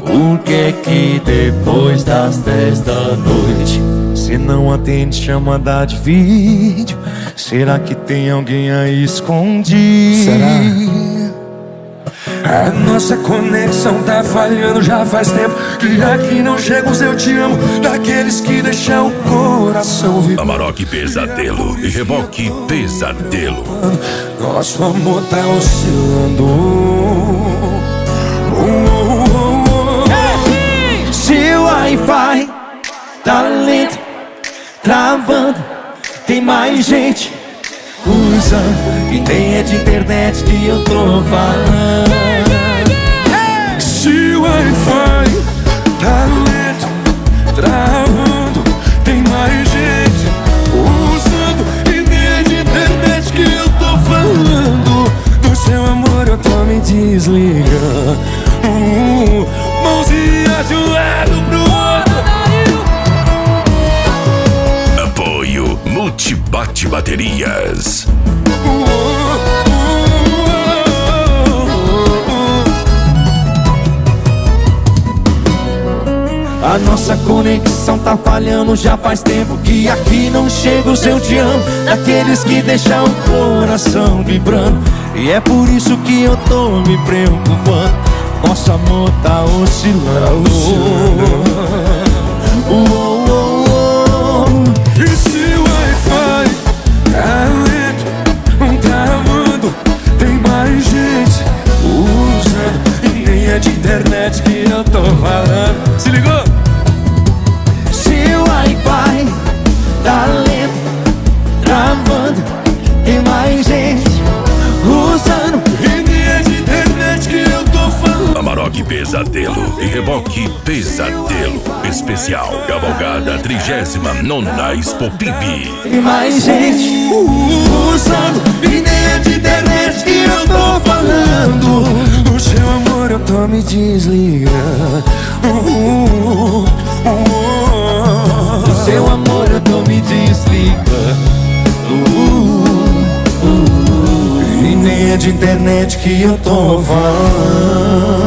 Por que depois das 10 da noite cê não atende chamada de vídeo? Será que tem alguém aí escondido? Será? A nossa conexão tá falhando já faz tempo. Que aqui não chega os eu te amo, daqueles que deixam o coração vivo. Amarok Pesadelo e Reboque Pesadelo. Nosso amor tá oscilando. Seu Wi-Fi tá lento, travando. Tem mais gente usando, e nem é de internet que eu tô falando. Se o Wi-Fi tá lento, travando, tem mais gente usando, e nem é de internet que eu tô falando. Do seu amor eu tô me desligando. Mãozinha de um lado pro outro. Apoio Multibate Baterias. A nossa conexão tá falhando já faz tempo. Que aqui não chega o seu te amo, daqueles que deixam o coração vibrando. E é por isso que eu tô me preocupando. Nosso amor tá oscilando. E se o Wi-Fi tá lento, travando, tem mais gente usando, e nem é de internet que eu tô falando. Se ligou? Se o Wi-Fi tá lento, travando, tem mais gente usando, e nem é de internet que eu tô falando. Amarok Pesadelo e Reboque Pesadelo. Especial Cavalgada 39ª Expo PIB. tem mais gente usando, e nem é de internet que eu tô falando. Do seu amor eu tô me desligando. Do seu amor eu tô me desligando. E nem é de internet que eu tô falando.